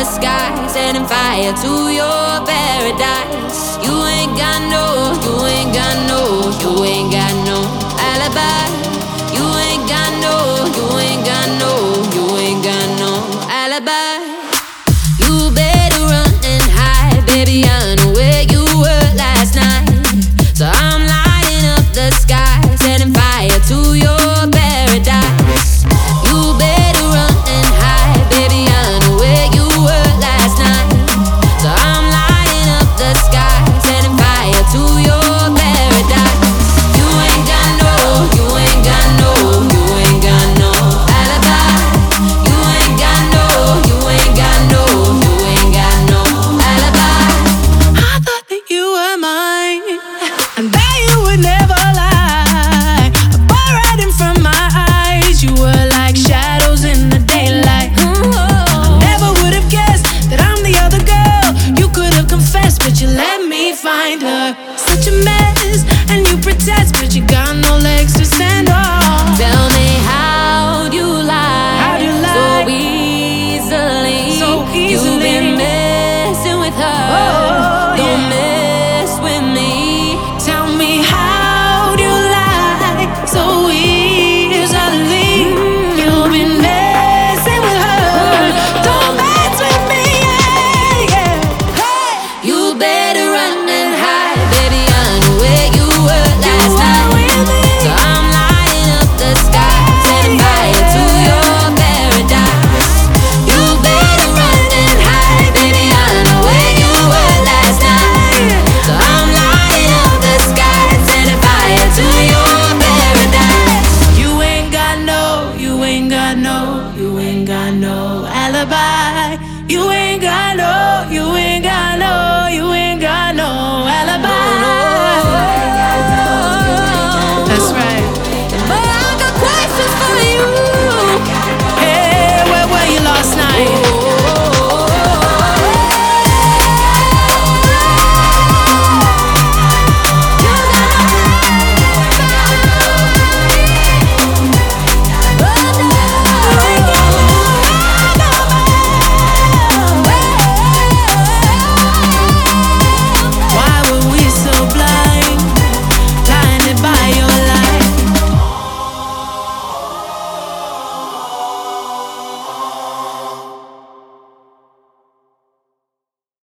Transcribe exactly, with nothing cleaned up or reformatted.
the sky, setting fire to your paradise. You ain't got no, you ain't got no, you ain't got no alibi. You ain't got no, you ain't got no, you ain't got no alibi. You better run and hide, baby, I know where you were last night. So I'm lighting up the sky, setting fire to your paradise. You better run and hide, baby, I know where you were last night. So I'm lighting up the sky, setting fire to your paradise. You ain't got no, you ain't got no, you ain't got no alibi. You ain't got no, you ain't got no, you ain't got no alibi. I thought that you were mine, and that you would never lie. A bar right in front of my eyes, you were like shadows in the daylight. I never would have guessed that I'm the other girl. You could have confessed, but you let me find her. Such a mess, and you protest, but you got no legs to stand on. Tell me how you lie, How'd you lie? so easily. So You've easily. been messing with her. Oh, Don't yeah. mess with me. Tell me how you lie so easily. You've been messing with her. Don't mess with me, yeah, yeah. Hey, You better run and hide, baby, I know where you were last you night. are with me. So I'm lighting up the sky, setting fire to your paradise. You better run and hide, baby, I know where you were last night. So I'm lighting up the sky, setting fire to your paradise. You ain't got no, you ain't got no, you ain't got no alibi. You ain't got no, you ain't